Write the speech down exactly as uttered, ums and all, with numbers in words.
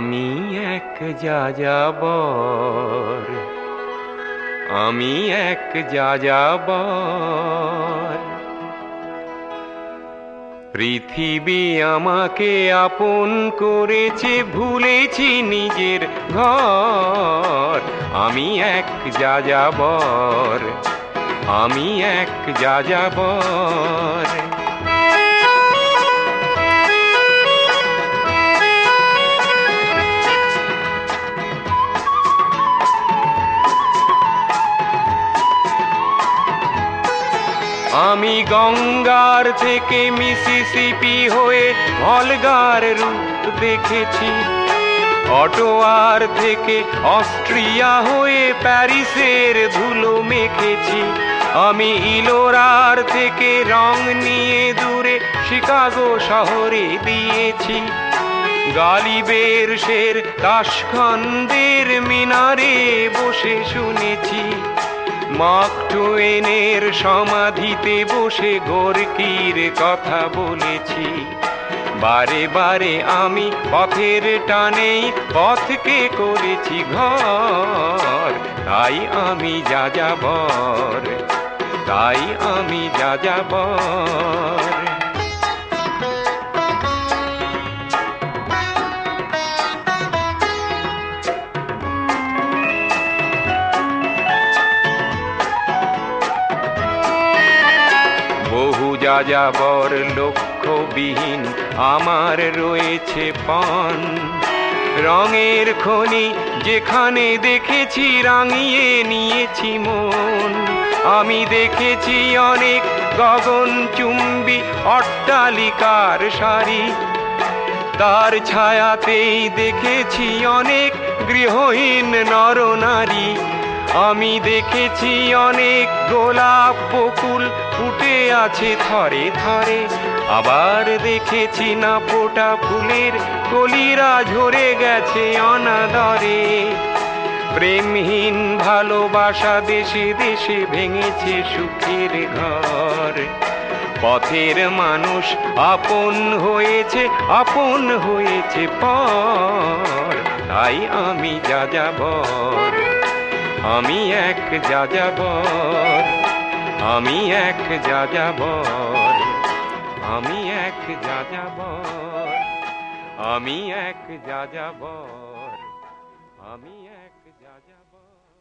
আমি এক যাযাবর, আমি এক যাযাবর। পৃথিবী আমাকে আপন করেছে, ভুলেছি নিজের ঘর। আমি এক যাযাবর, আমি এক যাযাবর। আমি গঙ্গার থেকে মিসিসিপি হয়ে ভলগার রূপ দেখেছি, অটোয়ার থেকে অস্ট্রিয়া হয়ে প্যারিসের ধুলো মেখেছি। আমি ইলোরার থেকে রং নিয়ে দূরে শিকাগো শহরে দিয়েছি। গালিবের শের তাশখন্দের মিনারে বসে শুনেছি। মার্ক টুয়েনের সমাধিতে বসে গোর্কির কথা বলেছি। বারে বারে আমি পথের টানেই পথকে করেছি ঘর। তাই আমি যাযাবর, তাই আমি যাযাবর। বহু যাযাবর লক্ষ্যবিহীন আমার রয়েছে পণ। রঙের খনি যেখানে দেখেছি রাঙিয়ে নিয়েছি মন। আমি দেখেছি অনেক গগনচুম্বী অট্টালিকার সারি, তার ছায়াতেই দেখেছি অনেক গৃহহীন নরনারী। আমি দেখেছি অনেক গোলাপ বকুল ফুটে আছে থরে থরে, আবার দেখেছি না ফোটা ফুলের কলিরা ঝরে গেছে অনাদরে। প্রেমহীন ভালোবাসা দেশে দেশে ভেঙেছে সুখের ঘর। পথের মানুষ আপন হয়েছে, আপন হয়েছে পর। তাই আমি যাযাবর, আমি এক যাযাবর, আমি এক যাযাবর, আমি এক যাযাবর, আমি এক যাযাবর, আমি এক যাযাবর।